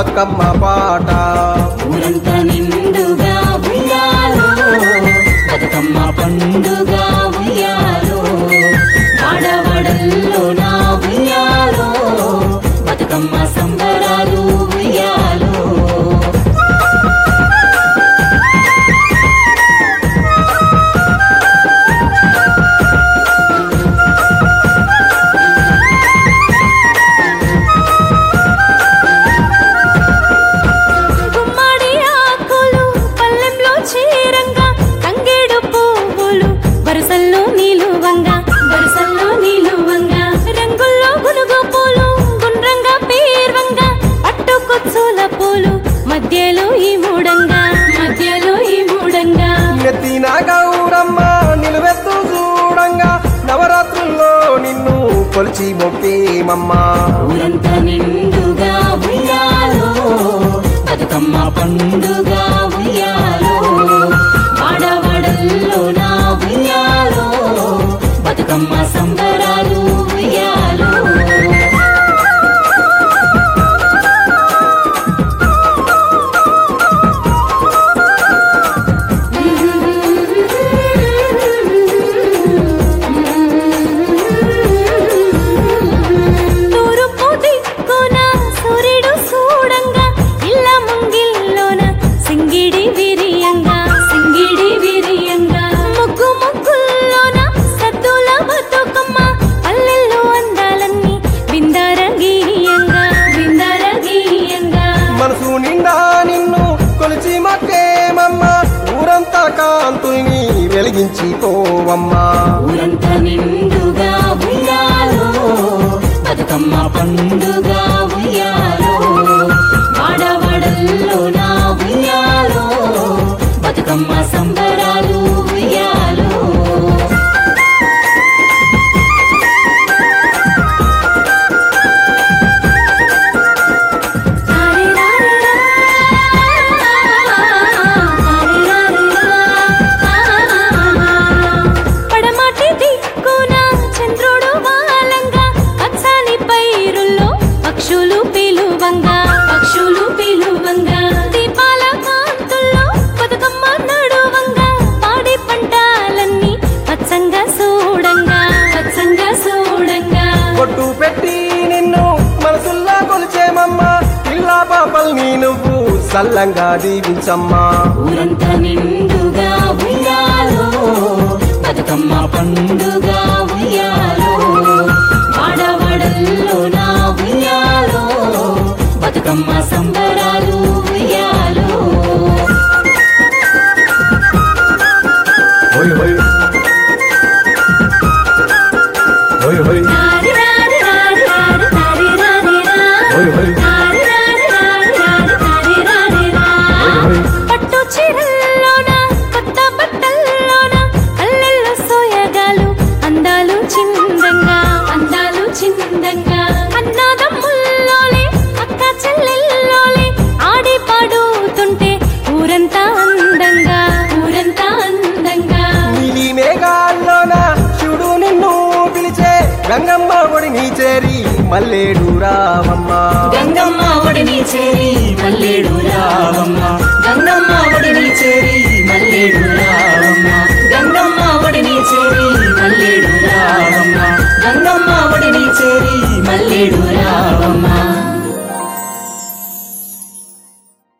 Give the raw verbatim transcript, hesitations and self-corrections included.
బతుకమ్మ పాట ఊరంతా నిండుగా ఉయ్యాలో బతుకమ్మ పండుగ ఉయ్యాలో ఆడవడల్లో నా ఉయ్యాలో బతుకమ్మ సంబరాలు ఉయ్యాలో మధ్యలో ఈ మూడంగా మధ్యలో ఈ మూడంగా నెత్తిన గౌరమ్మ నిలువెత్తు చూడంగా నవరాత్రుల్లో నిన్ను కొలిచి మొక్కేమమ్మ ఊరంతా నిండుగా ఉయ్యాలో బతుకమ్మ పండుగ ఉయ్యాలో వాడవాడల్లో నా ఉయ్యాలో బతుకమ్మ సంబరాలు ఉయ్యాలో కాంతుల్ని వెలిగించిపోవమ్మా ఊరంతా నిండుగా ఉయ్యాలో బతుకమ్మ పండుగ ఉయ్యాలో వాడవాడల్లో నా ఉయ్యాలో బతుకమ్మ సంబరాలు ఉయ్యాలో కొట్టు పెట్టి నిన్ను మనసుల్లా కొలిచేమమ్మా పిల్లా పాపల్ని నువ్వు సల్లంగా దీవించమ్మా ఊరంతా నిండుగా ఉయ్యాలో బతుకమ్మ పండుగ ఉయ్యాలో వాడవాడల్లో నా ఉయ్యాలో బతుకమ్మ సంబరాలు ఉయ్యాలో హోయ్ హోయ్ హోయ్ హోయ్ పట్టు చీరల్లోన కొత్త బట్టల్లోన అల్లెల్లో సోయగాలు అందాలు చిందంగా అందాలు చిందంగా అన్నాదమ్ముల్లోలే అక్క చెల్లెల్లోలే ఆడి పాడుతుంటే ఊరంతా అందంగా ఊరంతా అందంగా నీలి మేఘాల్లోన శివుడు నిన్ను పిలిచే గంగమ్మ ఒడిని చేరి మల్లేడు రావమ్మ గంగమ్మ ఒడిని చేరి మల్లేడు రావమ్మ గంగమ్మ ఒడిని చేరి మల్లేడు